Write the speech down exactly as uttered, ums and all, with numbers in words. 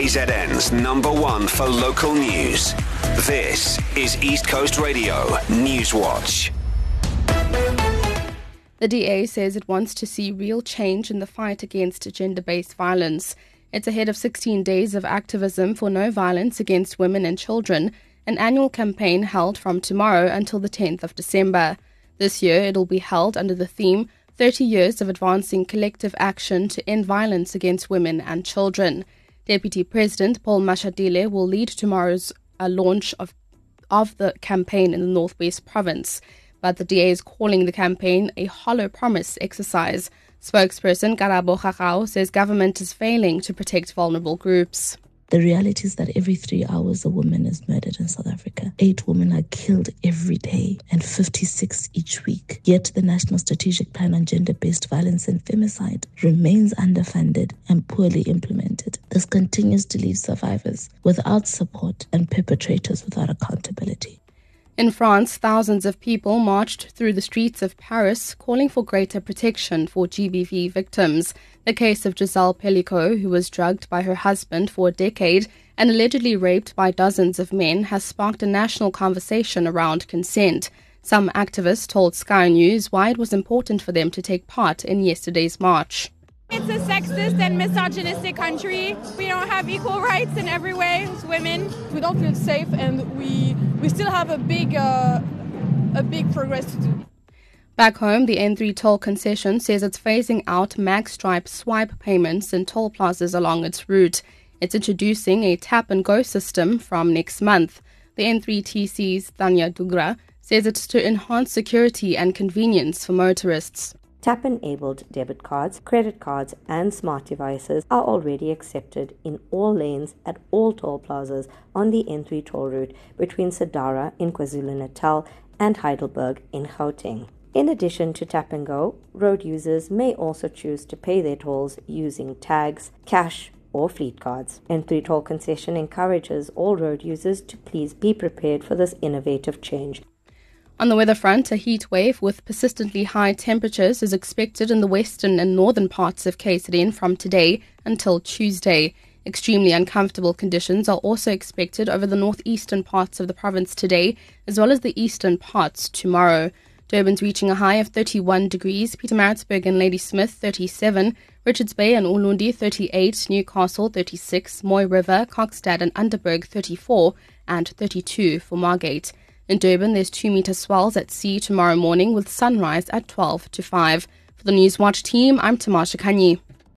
Z N's number one for local news. This is East Coast Radio News Watch. The D A says it wants to see real change in the fight against gender-based violence. It's ahead of sixteen days of activism for no violence against women and children, an annual campaign held from tomorrow until the tenth of December. This year it'll be held under the theme thirty years of Advancing Collective Action to End Violence Against Women and Children. Deputy President Paul Mashatile will lead tomorrow's uh, launch of, of the campaign in the Northwest Province. But the D A is calling the campaign a hollow promise exercise. Spokesperson Karabo Khakao says government is failing to protect vulnerable groups. The reality is that every three hours a woman is murdered in South Africa. Eight women are killed every day and fifty-six each week. Yet the National Strategic Plan on Gender-Based Violence and Femicide remains underfunded and poorly implemented. This continues to leave survivors without support and perpetrators without accountability. In France, thousands of people marched through the streets of Paris calling for greater protection for G B V victims. The case of Giselle Pellicot, who was drugged by her husband for a decade and allegedly raped by dozens of men, has sparked a national conversation around consent. Some activists told Sky News why it was important for them to take part in yesterday's march. It's a sexist and misogynistic country. We don't have equal rights in every way as women. We don't feel safe, and we we still have a big uh, a big progress to do. Back home, the N three toll concession says it's phasing out MagStripe swipe payments in toll plazas along its route. It's introducing a tap-and-go system from next month. The N three T C's Tanya Dugra says it's to enhance security and convenience for motorists. Tap-enabled debit cards, credit cards and smart devices are already accepted in all lanes at all toll plazas on the N three toll route between Sadara in KwaZulu-Natal and Heidelberg in Gauteng. In addition to Tap and Go, road users may also choose to pay their tolls using tags, cash or fleet cards. N three toll concession encourages all road users to please be prepared for this innovative change. On the weather front, a heat wave with persistently high temperatures is expected in the western and northern parts of K Z N from today until Tuesday. Extremely uncomfortable conditions are also expected over the northeastern parts of the province today, as well as the eastern parts tomorrow. Durban's reaching a high of thirty-one degrees, Pietermaritzburg and Ladysmith thirty-seven, Richards Bay and Ulundi thirty-eight, Newcastle thirty-six, Moy River, Kokstad and Underberg thirty-four, and thirty-two for Margate. In Durban, there's two-metre swells at sea tomorrow morning with sunrise at twelve to five. For the Newswatch team, I'm Tamasha Kanyi.